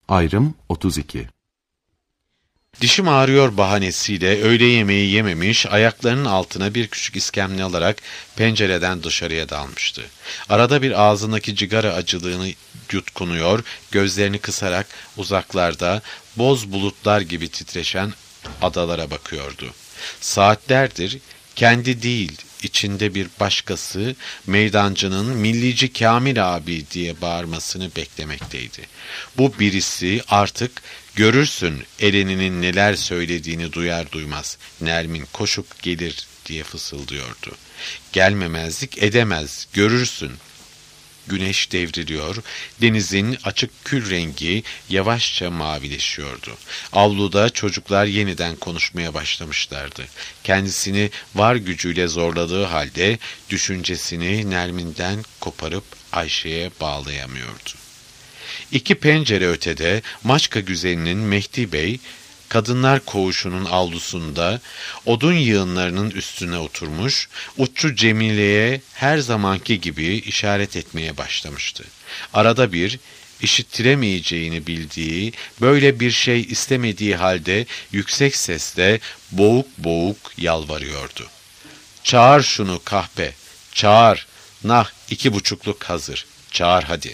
Ayrım 32. Dişim ağrıyor bahanesiyle öğle yemeği yememiş, ayaklarının altına bir küçük iskemle alarak pencereden dışarıya dalmıştı. Arada bir ağzındaki cigara acılığını yutkunuyor, gözlerini kısarak uzaklarda boz bulutlar gibi titreşen adalara bakıyordu. Saatlerdir kendi değil, içinde bir başkası meydancının "Millici Kamil abi" diye bağırmasını beklemekteydi. Bu birisi artık "Görürsün Eren'inin neler söylediğini duyar duymaz Nermin koşup gelir" diye fısıldıyordu. Gelmemezlik edemez, görürsün. Güneş devriliyor, denizin açık kül rengi yavaşça mavileşiyordu. Avluda çocuklar yeniden konuşmaya başlamışlardı. Kendisini var gücüyle zorladığı halde düşüncesini Nermin'den koparıp Ayşe'ye bağlayamıyordu. İki pencere ötede Maçka güzelinin Mehdi Bey, kadınlar koğuşunun avlusunda odun yığınlarının üstüne oturmuş, Utçu Cemile'ye her zamanki gibi işaret etmeye başlamıştı. Arada bir, işittiremeyeceğini bildiği, böyle bir şey istemediği halde yüksek sesle boğuk boğuk yalvarıyordu. "Çağır şunu kahpe, çağır, nah 2,5'luk hazır, çağır hadi."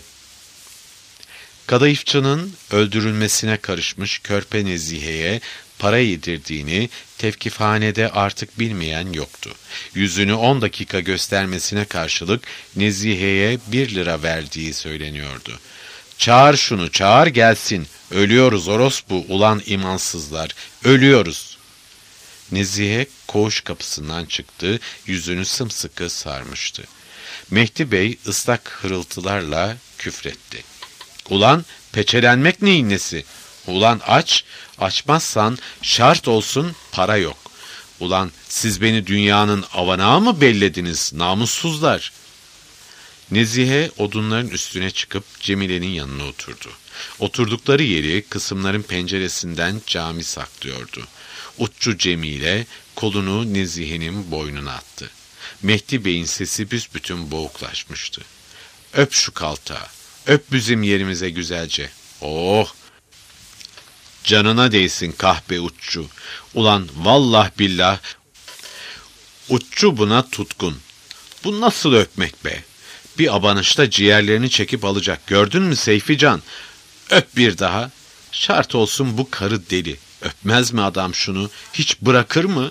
Kadayıfçının öldürülmesine karışmış Körpe Nezihe'ye para yedirdiğini tevkifhanede artık bilmeyen yoktu. Yüzünü 10 dakika göstermesine karşılık Nezihe'ye 1 lira verdiği söyleniyordu. "Çağır şunu, çağır gelsin. Ölüyoruz orospu ulan imansızlar, ölüyoruz." Nezihe koğuş kapısından çıktı, yüzünü sımsıkı sarmıştı. Mehdi Bey ıslak hırıltılarla küfretti. "Ulan peçelenmek neyin nesi? Ulan aç, açmazsan şart olsun para yok. Ulan siz beni dünyanın avanağı mı bellediniz namussuzlar?" Nezihe odunların üstüne çıkıp Cemile'nin yanına oturdu. Oturdukları yeri kısımların penceresinden cami saklıyordu. Utçu Cemile kolunu Nezihe'nin boynuna attı. Mehdi Bey'in sesi büsbütün boğuklaşmıştı. "Öp şu kaltağı. Öp bizim yerimize güzelce. Oh! Canına değsin kahpe Utçu. Ulan vallah billah Utçu buna tutkun. Bu nasıl öpmek be? Bir abanışta ciğerlerini çekip alacak. Gördün mü Seyfican? Öp bir daha. Şart olsun bu karı deli. Öpmez mi adam şunu? Hiç bırakır mı?"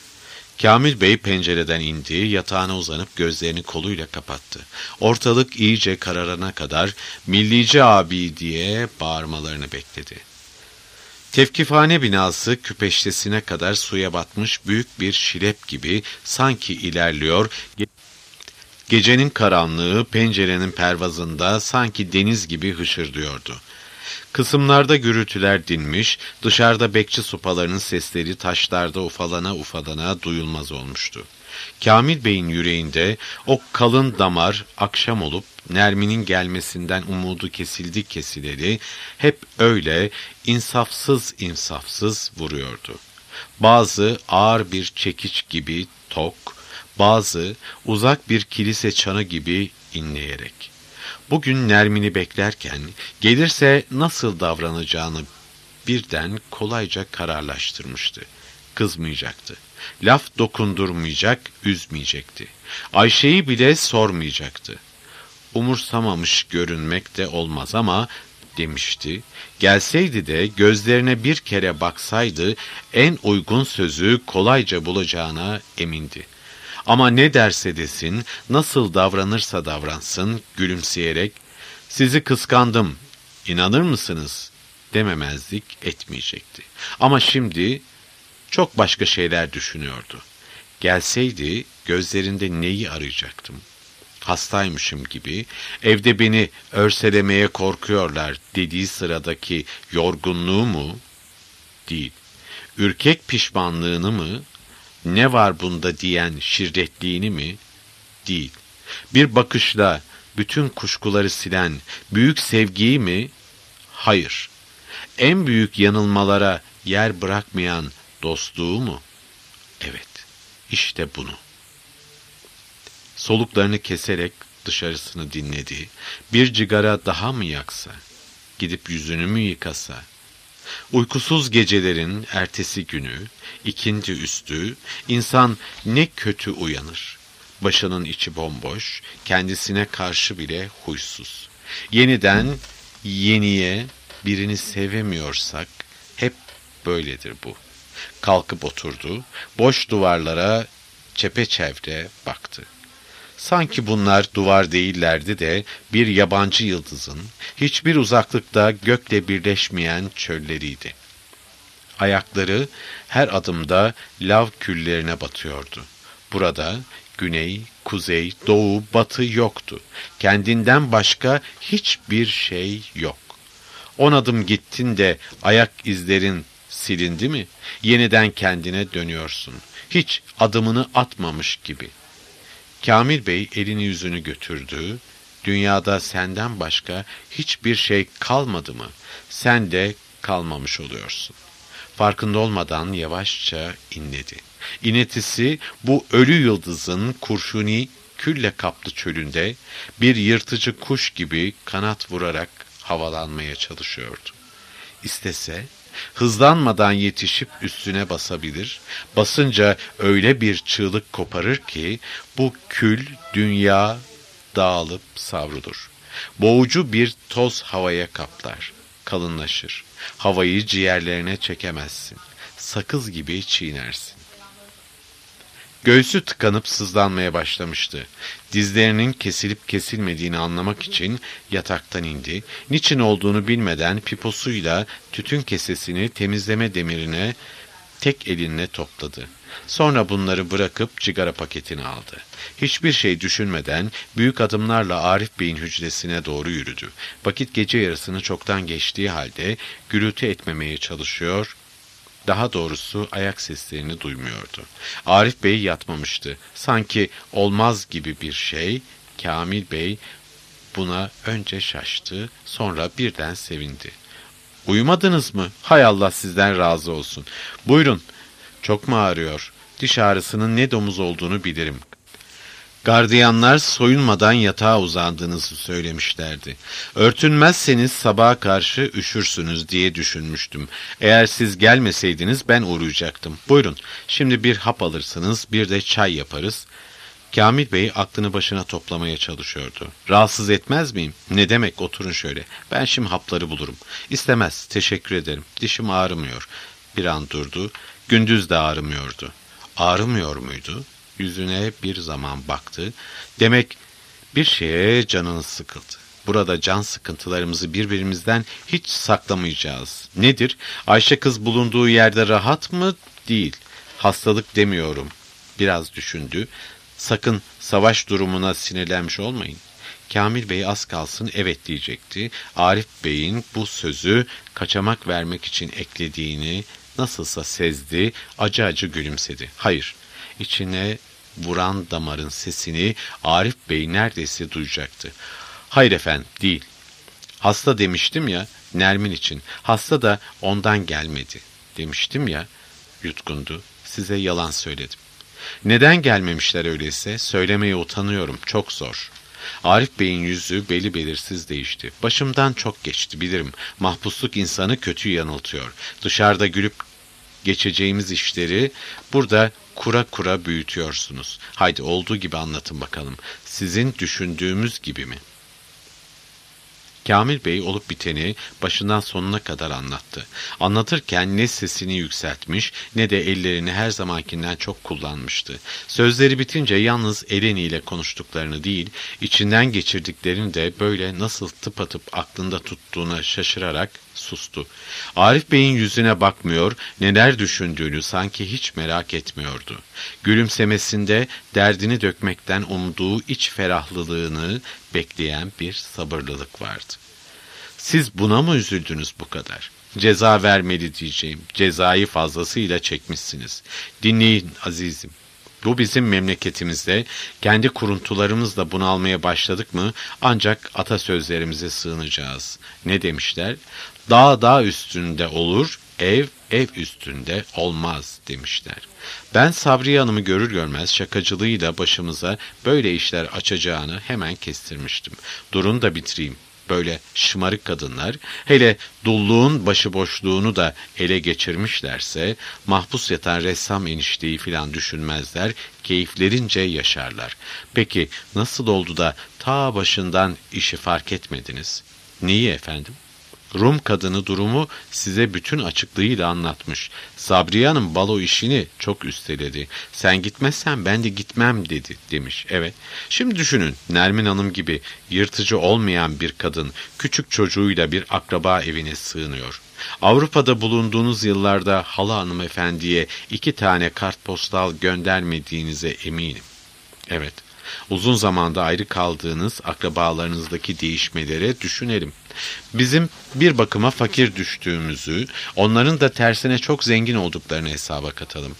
Kamil Bey pencereden indi, yatağına uzanıp gözlerini koluyla kapattı. Ortalık iyice kararana kadar "Millici abi" diye bağırmalarını bekledi. Tevkifhane binası küpeştesine kadar suya batmış büyük bir şilep gibi sanki ilerliyor, gecenin karanlığı pencerenin pervazında sanki deniz gibi hışırdıyordu. Kısımlarda gürültüler dinmiş, dışarıda bekçi sopalarının sesleri taşlarda ufalana ufalana duyulmaz olmuştu. Kamil Bey'in yüreğinde o kalın damar akşam olup Nermin'in gelmesinden umudu kesildi kesileli hep öyle insafsız insafsız vuruyordu. Bazı ağır bir çekiç gibi tok, bazı uzak bir kilise çanı gibi inleyerek. Bugün Nermin'i beklerken gelirse nasıl davranacağını birden kolayca kararlaştırmıştı. Kızmayacaktı. Laf dokundurmayacak, üzmeyecekti. Ayşe'yi bile sormayacaktı. Umursamamış görünmek de olmaz ama demişti. Gelseydi de gözlerine bir kere baksaydı en uygun sözü kolayca bulacağına emindi. Ama ne derse desin, nasıl davranırsa davransın, gülümseyerek "Sizi kıskandım, inanır mısınız?" dememezlik etmeyecekti. Ama şimdi çok başka şeyler düşünüyordu. Gelseydi gözlerinde neyi arayacaktım? Hastaymışım gibi, evde beni örselemeye korkuyorlar dediği sıradaki yorgunluğu mu? Değil. Ürkek pişmanlığını mı? Ne var bunda diyen şirretliğini mi? Değil. Bir bakışla bütün kuşkuları silen büyük sevgiyi mi? Hayır. En büyük yanılmalara yer bırakmayan dostluğu mu? Evet. İşte bunu. Soluklarını keserek dışarısını dinledi. Bir cigara daha mı yaksa? gidip yüzünü mü yıkasa? Uykusuz gecelerin ertesi günü, ikindi üstü, insan ne kötü uyanır. Başının içi bomboş, kendisine karşı bile huysuz. Yeniden yeniye birini sevemiyorsak hep böyledir bu. Kalkıp oturdu, boş duvarlara çepeçevre baktı. Sanki bunlar duvar değillerdi de bir yabancı yıldızın hiçbir uzaklıkta gökle birleşmeyen çölleriydi. Ayakları her adımda lav küllerine batıyordu. Burada güney, kuzey, doğu, batı yoktu. Kendinden başka hiçbir şey yok. 10 adım gittin de ayak izlerin silindi mi? Yeniden kendine dönüyorsun. Hiç adımını atmamış gibi. Kamil Bey elini yüzünü götürdü. Dünyada senden başka hiçbir şey kalmadı mı? Sen de kalmamış oluyorsun. Farkında olmadan yavaşça inledi. İnetisi bu ölü yıldızın kurşuni külle kaplı çölünde bir yırtıcı kuş gibi kanat vurarak havalanmaya çalışıyordu. İstese hızlanmadan yetişip üstüne basabilir, basınca öyle bir çığlık koparır ki bu kül dünya dağılıp savrulur. Boğucu bir toz havaya kaplar, kalınlaşır. Havayı ciğerlerine çekemezsin. Sakız gibi çiğnersin. Göğsü tıkanıp sızlanmaya başlamıştı. Dizlerinin kesilip kesilmediğini anlamak için yataktan indi. Niçin olduğunu bilmeden piposuyla tütün kesesini temizleme demirine tek elinle topladı. Sonra bunları bırakıp cigara paketini aldı. Hiçbir şey düşünmeden büyük adımlarla Arif Bey'in hücresine doğru yürüdü. Vakit gece yarısını çoktan geçtiği halde gürültü etmemeye çalışıyor, daha doğrusu ayak seslerini duymuyordu. Arif Bey yatmamıştı. Sanki olmaz gibi bir şey. Kamil Bey buna önce şaştı, sonra birden sevindi. Uyumadınız mı? Hay Allah sizden razı olsun. Buyurun. Çok mu ağrıyor? Diş ağrısının ne domuz olduğunu bilirim. Gardiyanlar soyunmadan yatağa uzandığınızı söylemişlerdi. Örtünmezseniz sabaha karşı üşürsünüz diye düşünmüştüm. Eğer siz gelmeseydiniz ben uğrayacaktım. Buyurun, şimdi bir hap alırsınız, bir de çay yaparız. Kamil Bey aklını başına toplamaya çalışıyordu. Rahatsız etmez miyim? Ne demek, oturun şöyle. Ben şimdi hapları bulurum. İstemez, teşekkür ederim. Dişim ağrımıyor. Bir an durdu. Gündüz de ağrımıyordu. Ağrımıyor muydu? Yüzüne bir zaman baktı. Demek bir şeye canınız sıkıldı. Burada can sıkıntılarımızı birbirimizden hiç saklamayacağız. Nedir? Ayşe kız bulunduğu yerde rahat mı? Değil. Hastalık demiyorum. Biraz düşündü. Sakın savaş durumuna sinirlenmiş olmayın. Kamil Bey az kalsın evet diyecekti. Arif Bey'in bu sözü kaçamak vermek için eklediğini nasılsa sezdi, acı acı gülümsedi. Hayır, içine vuran damarın sesini Arif Bey neredeyse duyacaktı. Hayır efendim, değil. Hasta demiştim ya, Nermin için. Hasta da ondan gelmedi. Demiştim ya, yutkundu. Size yalan söyledim. Neden gelmemişler öyleyse? Söylemeye utanıyorum, çok zor. Arif Bey'in yüzü beli belirsiz değişti. Başımdan çok geçti, bilirim. Mahpusluk insanı kötü yanıltıyor. Dışarıda gülüp geçeceğimiz işleri burada kura kura büyütüyorsunuz. Haydi olduğu gibi anlatın bakalım. Sizin düşündüğümüz gibi mi? Kamil Bey olup biteni başından sonuna kadar anlattı. Anlatırken ne sesini yükseltmiş ne de ellerini her zamankinden çok kullanmıştı. Sözleri bitince yalnız Eleni ile konuştuklarını değil, içinden geçirdiklerini de böyle nasıl tıpatıp aklında tuttuğuna şaşırarak sustu. Arif Bey'in yüzüne bakmıyor, neler düşündüğünü sanki hiç merak etmiyordu. Gülümsemesinde derdini dökmekten umduğu iç ferahlılığını bekleyen bir sabırlılık vardı. Siz buna mı üzüldünüz bu kadar? Ceza vermeli diyeceğim. Cezayı fazlasıyla çekmişsiniz. Dinleyin azizim. Bu bizim memleketimizde kendi kuruntularımızla bunalmaya başladık mı ancak atasözlerimize sığınacağız. Ne demişler? Dağ dağ üstünde olur, ev ev üstünde olmaz demişler. Ben Sabriye Hanım'ı görür görmez şakacılığıyla başımıza böyle işler açacağını hemen kestirmiştim. Durun da bitireyim. Böyle şımarık kadınlar, hele dulluğun başıboşluğunu da ele geçirmişlerse, mahpus yatan ressam enişteyi filan düşünmezler, keyiflerince yaşarlar. Peki nasıl oldu da ta başından işi fark etmediniz? Neyi efendim? Rum kadını durumu size bütün açıklığıyla anlatmış. Sabriye Hanım balo işini çok üsteledi. Sen gitmezsen ben de gitmem dedi demiş. Evet. Şimdi düşünün, Nermin Hanım gibi yırtıcı olmayan bir kadın küçük çocuğuyla bir akraba evine sığınıyor. Avrupa'da bulunduğunuz yıllarda hala hanımefendiye 2 tane kartpostal göndermediğinize eminim. Evet. Uzun zamanda ayrı kaldığınız akrabalarınızdaki değişmeleri düşünelim. Bizim bir bakıma fakir düştüğümüzü, onların da tersine çok zengin olduklarını hesaba katalım.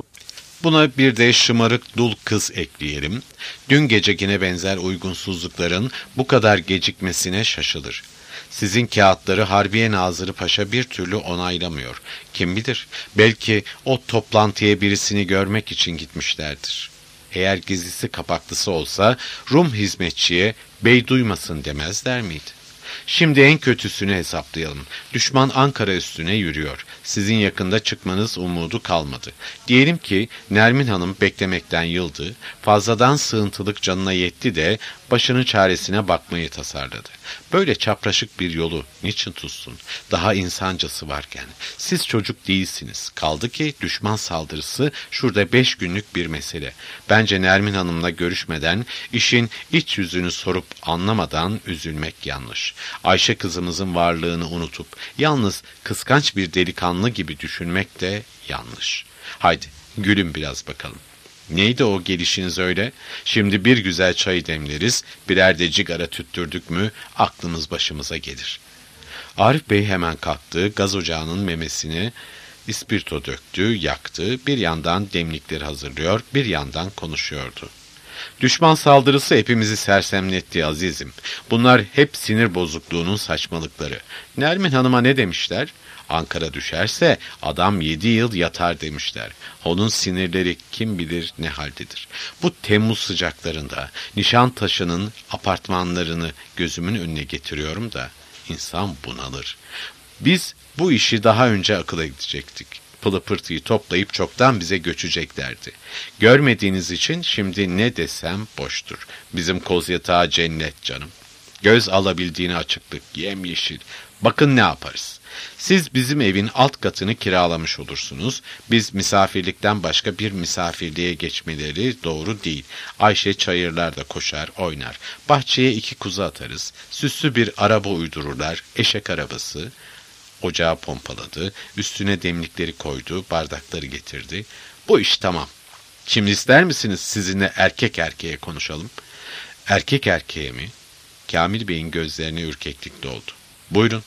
Buna bir de şımarık dul kız ekleyelim. Dün gecekine benzer uygunsuzlukların bu kadar gecikmesine şaşılır. Sizin kağıtları Harbiye Nazırı Paşa bir türlü onaylamıyor. Kim bilir, belki o toplantıya birisini görmek için gitmişlerdir. Eğer gizlisi kapaklısı olsa Rum hizmetçiye bey duymasın demezler miydi? Şimdi en kötüsünü hesaplayalım. Düşman Ankara üstüne yürüyor. Sizin yakında çıkmanız umudu kalmadı. Diyelim ki Nermin Hanım beklemekten yıldı, fazladan sığıntılık canına yetti de başının çaresine bakmayı tasarladı. Böyle çapraşık bir yolu niçin tutsun? Daha insancası varken. Siz çocuk değilsiniz. Kaldı ki düşman saldırısı şurada 5 günlük bir mesele. Bence Nermin Hanım'la görüşmeden, işin iç yüzünü sorup anlamadan üzülmek yanlış. Ayşe kızımızın varlığını unutup yalnız kıskanç bir delikanlı gibi düşünmek de yanlış. Haydi gülün biraz bakalım. Neydi o gelişiniz öyle? Şimdi bir güzel çay demleriz, birer de cigara tüttürdük mü aklımız başımıza gelir. Arif Bey hemen kalktı, gaz ocağının memesine ispirto döktü, yaktı, bir yandan demlikleri hazırlıyor, bir yandan konuşuyordu. Düşman saldırısı hepimizi sersemletti azizim. Bunlar hep sinir bozukluğunun saçmalıkları. Nermin Hanım'a ne demişler? Ankara düşerse adam 7 yıl yatar demişler. Onun sinirleri kim bilir ne haldedir. Bu Temmuz sıcaklarında Nişantaşı'nın apartmanlarını gözümün önüne getiriyorum da insan bunalır. Biz bu işi daha önce akıl edecektik. Pılı pırtıyı toplayıp çoktan bize göçeceklerdi. Görmediğiniz için şimdi ne desem boştur. Bizim Kozyatağı cennet canım. Göz alabildiğini açıklık, yemyeşil. Bakın ne yaparız. Siz bizim evin alt katını kiralamış olursunuz. Biz misafirlikten başka bir misafirliğe geçmeleri doğru değil. Ayşe çayırlarda koşar, oynar. Bahçeye 2 kuzu atarız. Süslü bir araba uydururlar, eşek arabası. Ocağı pompaladı, üstüne demlikleri koydu, bardakları getirdi. Bu iş tamam. Şimdi ister misiniz sizinle erkek erkeğe konuşalım? Erkek erkeğe mi? Kamil Bey'in gözlerine ürkeklik doldu. Buyurun.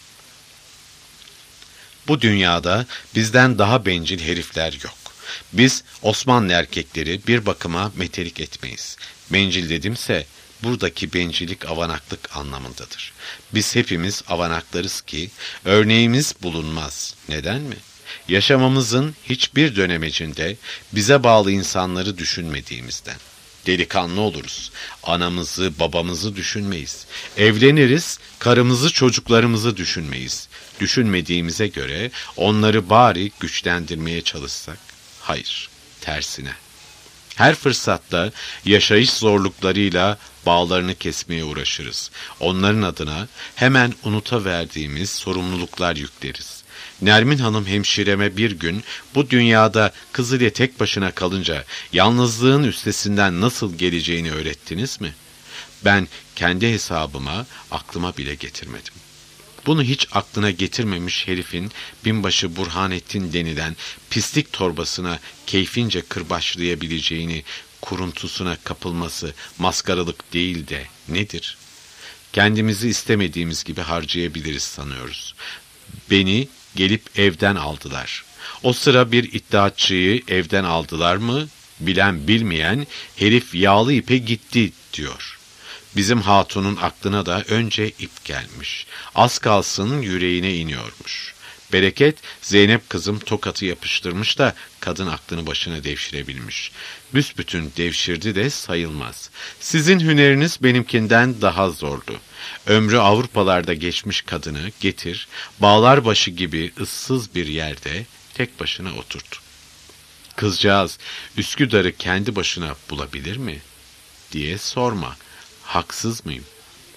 Bu dünyada bizden daha bencil herifler yok. Biz Osmanlı erkekleri bir bakıma metelik etmeyiz. Bencil dedimse buradaki bencillik avanaklık anlamındadır. Biz hepimiz avanaklarız ki örneğimiz bulunmaz. Neden mi? Yaşamamızın hiçbir dönemecinde bize bağlı insanları düşünmediğimizden. Delikanlı oluruz. Anamızı, babamızı düşünmeyiz. Evleniriz, karımızı, çocuklarımızı düşünmeyiz. Düşünmediğimize göre onları bari güçlendirmeye çalışsak. Hayır, tersine. Her fırsatta yaşayış zorluklarıyla bağlarını kesmeye uğraşırız. Onların adına hemen unutaverdiğimiz sorumluluklar yükleriz. Nermin Hanım hemşireme bir gün bu dünyada kızıyla tek başına kalınca yalnızlığın üstesinden nasıl geleceğini öğrettiniz mi? Ben kendi hesabıma aklıma bile getirmedim. Bunu hiç aklına getirmemiş herifin binbaşı Burhanettin denilen pislik torbasına keyfince kırbaçlayabileceğini, kuruntusuna kapılması maskaralık değil de nedir? Kendimizi istemediğimiz gibi harcayabiliriz sanıyoruz. Beni gelip evden aldılar. O sıra bir iddiatçıyı evden aldılar mı? Bilen bilmeyen herif yağlı ipe gitti diyor. Bizim hatunun aklına da önce ip gelmiş. Az kalsın yüreğine iniyormuş. Bereket, Zeynep kızım tokatı yapıştırmış da kadın aklını başına devşirebilmiş. Büsbütün devşirdi de sayılmaz. Sizin hüneriniz benimkinden daha zordu. Ömrü Avrupalarda geçmiş kadını getir, Bağlarbaşı gibi ıssız bir yerde tek başına oturt. Kızcağız Üsküdar'ı kendi başına bulabilir mi diye sorma. Haksız mıyım?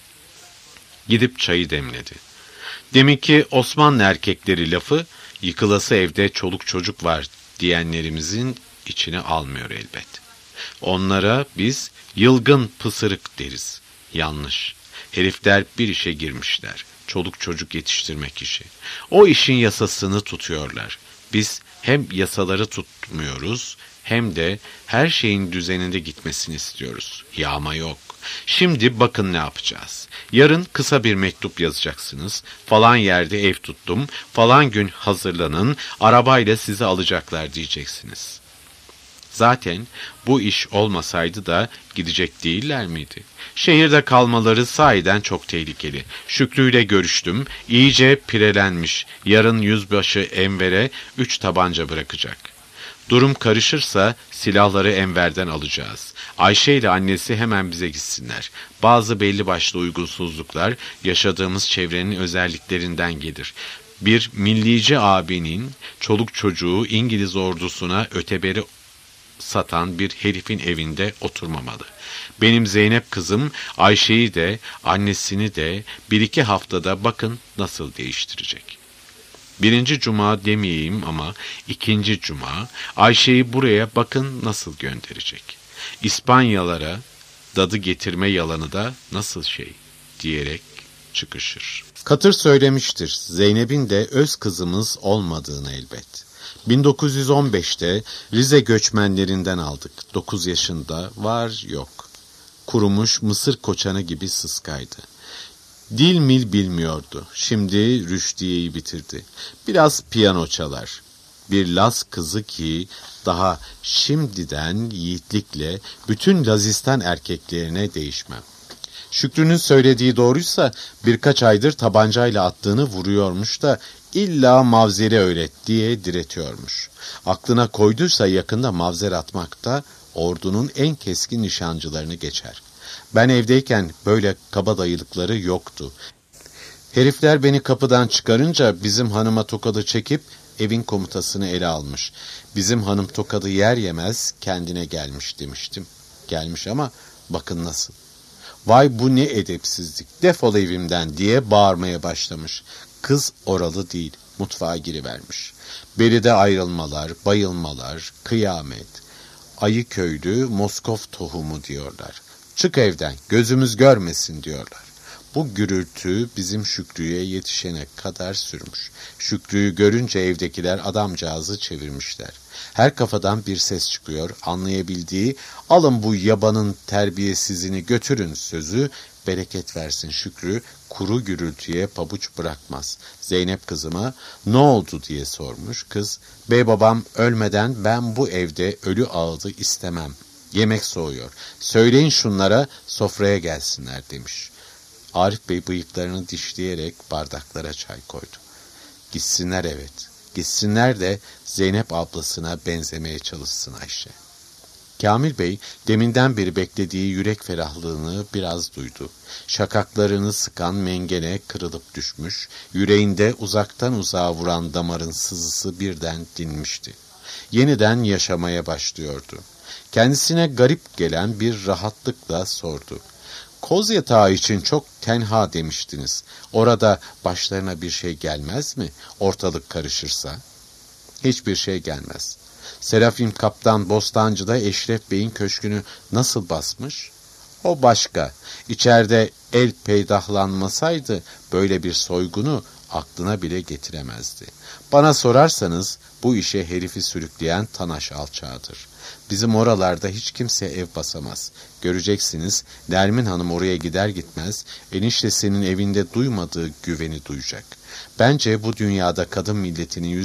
Gidip çayı demledi. Demek ki Osmanlı erkekleri lafı yıkılası evde çoluk çocuk var diyenlerimizin içine almıyor elbet. Onlara biz yılgın pısırık deriz. Yanlış. Herifler bir işe girmişler. Çoluk çocuk yetiştirmek işi. O işin yasasını tutuyorlar. Biz hem yasaları tutmuyoruz hem de her şeyin düzeninde gitmesini istiyoruz. Yağma yok. Şimdi bakın ne yapacağız. Yarın kısa bir mektup yazacaksınız. Falan yerde ev tuttum. Falan gün hazırlanın. Arabayla sizi alacaklar diyeceksiniz. Zaten bu iş olmasaydı da gidecek değiller miydi? Şehirde kalmaları sahiden çok tehlikeli. Şükrü'yle görüştüm. İyice pirelenmiş. Yarın yüzbaşı Enver'e 3 tabanca bırakacak. Durum karışırsa silahları Enver'den alacağız. Ayşe ile annesi hemen bize gitsinler. Bazı belli başlı uygunsuzluklar yaşadığımız çevrenin özelliklerinden gelir. Bir millici abinin çoluk çocuğu İngiliz ordusuna öteberi satan bir herifin evinde oturmamalı. Benim Zeynep kızım Ayşe'yi de annesini de 1-2 haftada bakın nasıl değiştirecek. 1. cuma demeyeyim ama 2. cuma Ayşe'yi buraya bakın nasıl gönderecek. İspanyalara dadı getirme yalanı da nasıl şey diyerek çıkışır. Katır söylemiştir, Zeynep'in de öz kızımız olmadığını elbet. 1915'te Rize göçmenlerinden aldık. 9 yaşında, var yok. Kurumuş mısır koçanı gibi sıskaydı. Dil mil bilmiyordu. Şimdi Rüşdiye'yi bitirdi. Biraz piyano çalar. Bir Laz kızı ki daha şimdiden yiğitlikle bütün Lazistan erkeklerine değişmem. Şükrü'nün söylediği doğruysa birkaç aydır tabancayla attığını vuruyormuş da illa mavzeri öğret diye diretiyormuş. Aklına koyduysa yakında mavzer atmakta ordunun en keskin nişancılarını geçer. Ben evdeyken böyle kabadayılıkları yoktu. Herifler beni kapıdan çıkarınca bizim hanıma tokadı çekip evin komutasını ele almış. Bizim hanım tokadı yer yemez kendine gelmiş demiştim. Gelmiş ama bakın nasıl. Vay bu ne edepsizlik, defol evimden diye bağırmaya başlamış. Kız oralı değil, mutfağa girivermiş. Beride ayrılmalar, bayılmalar, kıyamet. Ayı köylü, Moskov tohumu diyorlar. Çık evden, gözümüz görmesin diyorlar. Bu gürültü bizim Şükrü'ye yetişene kadar sürmüş. Şükrü'yü görünce evdekiler adamcağızı çevirmişler. Her kafadan bir ses çıkıyor, anlayabildiği alın bu yabanın terbiyesizini götürün sözü, bereket versin Şükrü, kuru gürültüye pabuç bırakmaz. Zeynep kızıma ne oldu diye sormuş. Kız, bey babam ölmeden ben bu evde ölü ağıdı istemem. Yemek soğuyor. Söyleyin şunlara sofraya gelsinler demiş. Arif Bey bıyıklarını dişleyerek bardaklara çay koydu. Gitsinler evet. Gitsinler de Zeynep ablasına benzemeye çalışsın Ayşe. Kamil Bey deminden beri beklediği yürek ferahlığını biraz duydu. Şakaklarını sıkan mengene kırılıp düşmüş, yüreğinde uzaktan uzağa vuran damarın sızısı birden dinmişti. Yeniden yaşamaya başlıyordu. Kendisine garip gelen bir rahatlıkla sordu. Koz yatağı için çok tenha demiştiniz. Orada başlarına bir şey gelmez mi? Ortalık karışırsa? Hiçbir şey gelmez. Serafim Kaptan Bostancı'da Eşref Bey'in köşkünü nasıl basmış? O başka. İçeride el peydahlanmasaydı böyle bir soygunu aklına bile getiremezdi. Bana sorarsanız bu işe herifi sürükleyen Tanaş alçağıdır. Bizim oralarda hiç kimse ev basamaz. Göreceksiniz Nermin Hanım oraya gider gitmez eniştesinin evinde duymadığı güveni duyacak. Bence bu dünyada kadın milletinin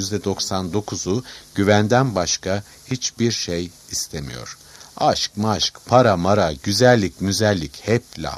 %99'u güvenden başka hiçbir şey istemiyor. Aşk maşk, para mara, güzellik müzellik hep laf.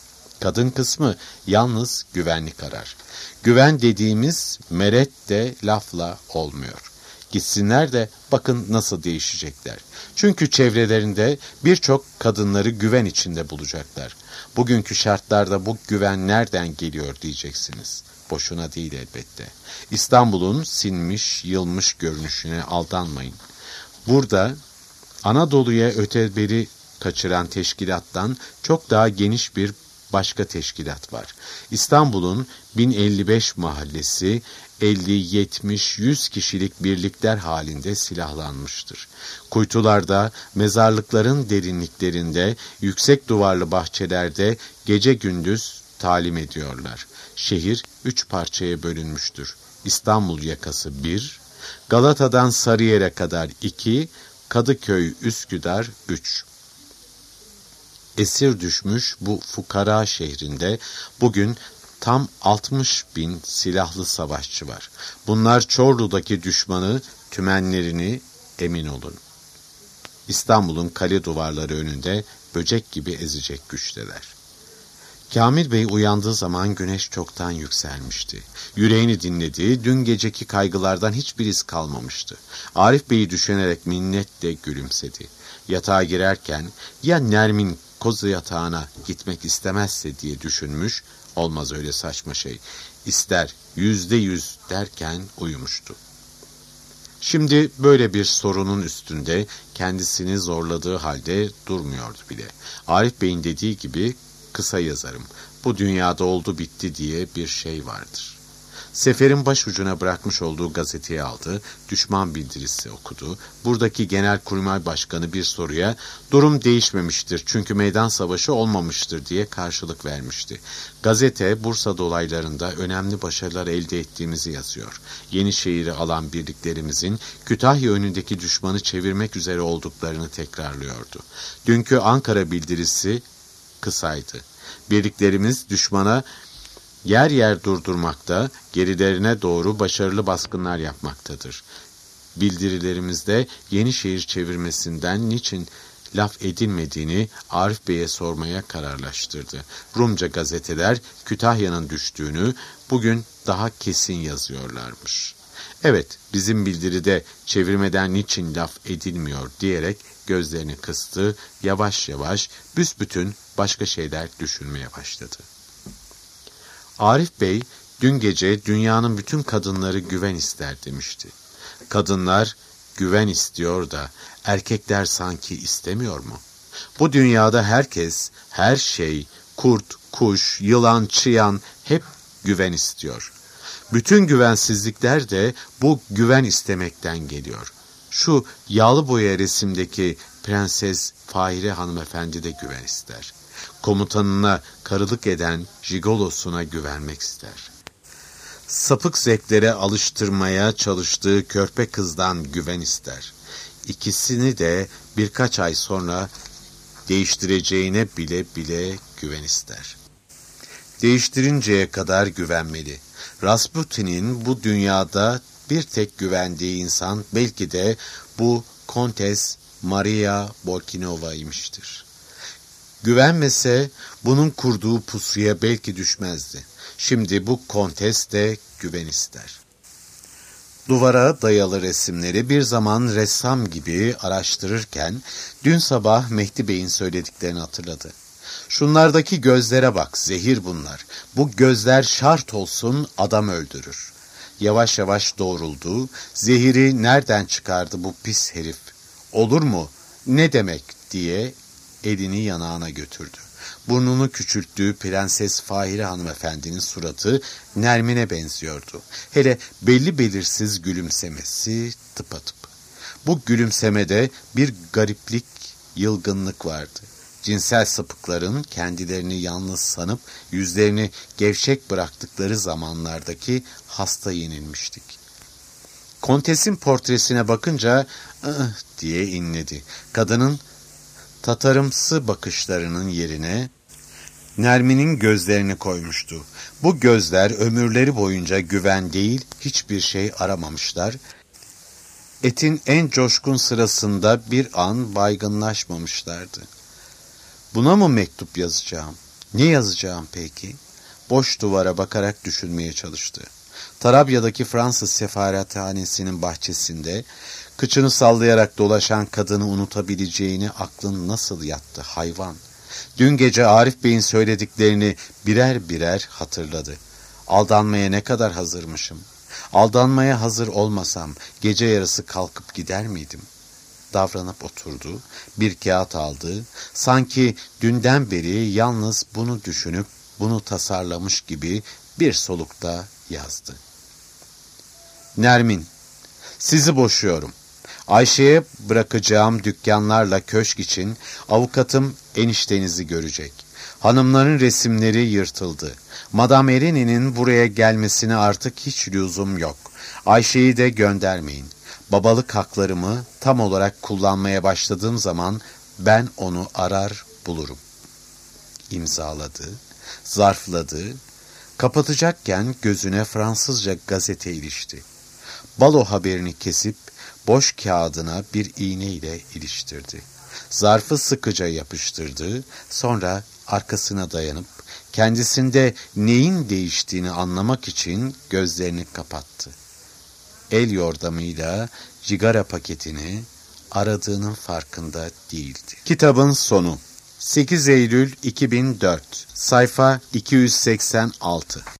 Kadın kısmı yalnız güvenlik arar. Güven dediğimiz meret de lafla olmuyor. Gitsinler de bakın nasıl değişecekler. Çünkü çevrelerinde birçok kadınları güven içinde bulacaklar. Bugünkü şartlarda bu güven nereden geliyor diyeceksiniz. Boşuna değil elbette. İstanbul'un sinmiş, yılmış görünüşüne aldanmayın. Burada Anadolu'ya öteberi kaçıran teşkilattan çok daha geniş bir başka teşkilat var. İstanbul'un 1055 mahallesi 50, 70, 100 kişilik birlikler halinde silahlanmıştır. Kuytularda, mezarlıkların derinliklerinde, yüksek duvarlı bahçelerde gece gündüz talim ediyorlar. Şehir 3 parçaya bölünmüştür. İstanbul yakası 1, Galata'dan Sarıyer'e kadar 2, Kadıköy, Üsküdar 3. Esir düşmüş bu fukara şehrinde bugün tam 60 bin silahlı savaşçı var. Bunlar Çorlu'daki düşmanı, tümenlerini emin olun. İstanbul'un kale duvarları önünde böcek gibi ezecek güçteler. Kamil Bey uyandığı zaman güneş çoktan yükselmişti. Yüreğini dinledi, dün geceki kaygılardan hiçbir iz kalmamıştı. Arif Bey'i düşünerek minnetle gülümsedi. Yatağa girerken ya Nermin kozu yatağına gitmek istemezse diye düşünmüş, olmaz öyle saçma şey, İster %100 derken uyumuştu. Şimdi böyle bir sorunun üstünde kendisini zorladığı halde durmuyordu bile. Arif Bey'in dediği gibi kısa yazarım. Bu dünyada oldu bitti diye bir şey vardır. Seferin başucuna bırakmış olduğu gazeteyi aldı, düşman bildirisi okudu. Buradaki Genelkurmay Başkanı bir soruya durum değişmemiştir çünkü meydan savaşı olmamıştır diye karşılık vermişti. Gazete Bursa dolaylarında önemli başarılar elde ettiğimizi yazıyor. Yenişehir'i alan birliklerimizin Kütahya önündeki düşmanı çevirmek üzere olduklarını tekrarlıyordu. Dünkü Ankara bildirisi kısaydı. Birliklerimiz düşmana yer yer durdurmakta, gerilerine doğru başarılı baskınlar yapmaktadır. Bildirilerimizde Yenişehir çevirmesinden niçin laf edilmediğini Arif Bey'e sormaya kararlaştırdı. Rumca gazeteler Kütahya'nın düştüğünü bugün daha kesin yazıyorlarmış. Evet, bizim bildiride çevirmeden niçin laf edilmiyor diyerek gözlerini kıstı, yavaş yavaş büsbütün başka şeyler düşünmeye başladı. Arif Bey dün gece dünyanın bütün kadınları güven ister demişti. Kadınlar güven istiyor da erkekler sanki istemiyor mu? Bu dünyada herkes, her şey, kurt, kuş, yılan, çıyan hep güven istiyor. Bütün güvensizlikler de bu güven istemekten geliyor. Şu yağlı boya resimdeki Prenses Fahire hanımefendi de güven ister. Komutanına karılık eden jigolosuna güvenmek ister. Sapık zevklere alıştırmaya çalıştığı körpe kızdan güven ister. İkisini de birkaç ay sonra değiştireceğine bile bile güven ister. Değiştirinceye kadar güvenmeli. Rasputin'in bu dünyada bir tek güvendiği insan belki de bu Kontes Maria Bolkinova'ymıştır. Güvenmese bunun kurduğu pusuya belki düşmezdi. Şimdi bu kontes de güven ister. Duvara dayalı resimleri bir zaman ressam gibi araştırırken dün sabah Mehdi Bey'in söylediklerini hatırladı. Şunlardaki gözlere bak, zehir bunlar. Bu gözler şart olsun adam öldürür. Yavaş yavaş doğruldu. Zehiri nereden çıkardı bu pis herif? Olur mu? Ne demek diye elini yanağına götürdü. Burnunu küçülttüğü Prenses Fahire hanımefendinin suratı Nermin'e benziyordu. Hele belli belirsiz gülümsemesi tıpatıp. Bu gülümsemede bir gariplik, yılgınlık vardı. Cinsel sapıkların kendilerini yalnız sanıp yüzlerini gevşek bıraktıkları zamanlardaki hasta yenilmiştik. Kontesin portresine bakınca diye inledi. Kadının tatarımsı bakışlarının yerine Nermin'in gözlerini koymuştu. Bu gözler ömürleri boyunca güven değil, hiçbir şey aramamışlar. Etin en coşkun sırasında bir an baygınlaşmamışlardı. Buna mı mektup yazacağım? Ne yazacağım peki? Boş duvara bakarak düşünmeye çalıştı. Tarabya'daki Fransız sefarethanesinin bahçesinde kıçını sallayarak dolaşan kadını unutabileceğini aklın nasıl yattı hayvan? Dün gece Arif Bey'in söylediklerini birer birer hatırladı. Aldanmaya ne kadar hazırmışım. Aldanmaya hazır olmasam gece yarısı kalkıp gider miydim? Davranıp oturdu, bir kağıt aldı, sanki dünden beri yalnız bunu düşünüp bunu tasarlamış gibi bir solukta yazdı. Nermin, sizi boşuyorum. Ayşe'ye bırakacağım dükkanlarla köşk için avukatım eniştenizi görecek. Hanımların resimleri yırtıldı. Madame Ereni'nin buraya gelmesine artık hiç lüzum yok. Ayşe'yi de göndermeyin. Babalık haklarımı tam olarak kullanmaya başladığım zaman ben onu arar bulurum. İmzaladı, zarfladı, kapatacakken gözüne Fransızca gazete ilişti. Balo haberini kesip boş kağıdına bir iğneyle iliştirdi. Zarfı sıkıca yapıştırdı, sonra arkasına dayanıp kendisinde neyin değiştiğini anlamak için gözlerini kapattı. El yordamıyla cigara paketini aradığının farkında değildi. Kitabın sonu. 8 Eylül 2004, sayfa 286.